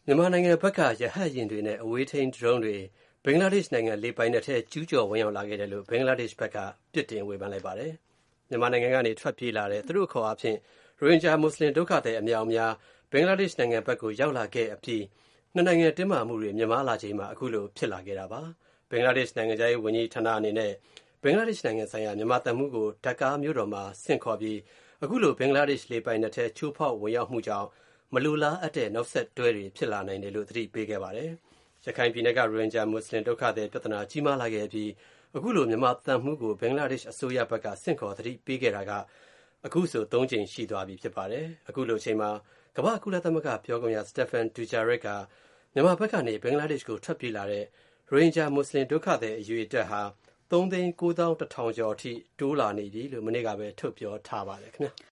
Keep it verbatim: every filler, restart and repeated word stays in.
မြန်မာနိုင်ငံဘက်ကရဟတ်ယာဉ်တွေနဲ့အဝေးထိန်းဒရုန်းတွေဘင်္ဂလားဒေ့ရှ်နိုင်ငံလေပိုင်နက်ထဲကျူးကျော်ဝင်ရောက်လာခဲ့တယ်လို့ဘင်္ဂလားဒေ့ရှ်ဘက်ကပြစ်တင်ဝေဖန်လိုက်ပါတယ်။မြန်မာနိုင်ငံကနေထွက်ပြေးလာတဲ့သူတို့ခေါ်အားဖြင့်ရိုဟင်ဂျာမွတ်စလင်ဒုက္ခသည်အများအများဘင်္ဂလားဒေ့ရှ်နိုင်ငံဘက်ကိုရောက်လာခဲ့အပြီးနှစ်နိုင်ငံတင်းမာမှုတွေမြင့်မားလာချိန်မှာအခုလိုဖြစ်လာခဲ့တာပါ။ဘင်္ဂလားဒေ့ရှ်နိုင်ငံခြားရေးဝန်ကြီးဌာနအနေနဲ့ဘင်္ဂလားဒေ့ရှ်နိုင်ငံဆိုင်ရာမြန်မာသံမှူးကိုဒက္ကားမြို့တော်မှာဆင့်ခေါ်ပြီးအခုလိုဘင်္ဂလားဒေ့ရှ်လေပိုင်နက်ထဲချိုးဖောက်ဝင်ရောက်မှုကြောင့်မလိုလားအပ်တဲ့နောက်ဆက်တွဲတွေဖြစ်လာနိုင်တယ်လို့သတိပေးခဲ့ပါတယ်။ရခိုင်ပြည်နယ်ကရိုဟင်ဂျာမွတ်စလင်ဒုက္ခသည်ပြဿနာကြီးမားလာခဲ့ပြီးအခုလိုမြန်မာသံမှူးကိုဘင်္ဂလားဒေ့ရှ်အစိုးရဘက်ကဆင့်ခေါ်သတိပေးခဲ့တာကအခုဆိုသုံးကြိမ်ရှိသွားပြီဖြစ်ပါတယ်။အခုလိုအချိန်မှာကမ္ဘာ့ကုလသမဂ္ဂပြောခွင့်ရ Stéphane Dujarric ကမြန်မာဘက်ကနေဘင်္ဂလားဒေ့ရှ်ကိုထွက်ပြေးလာတဲ့ရိုဟင်ဂျာမွတ်စလင်ဒုက္ခသည်အရေအတွက်ဟာသုံးသိန်းကိုးသောင်းတစ်ထောင်ကျော်အထိတိုးလာနေပြီလို့မနေ့ကပဲထုတ်ပြောထားပါတယ်ခင်ဗျာ။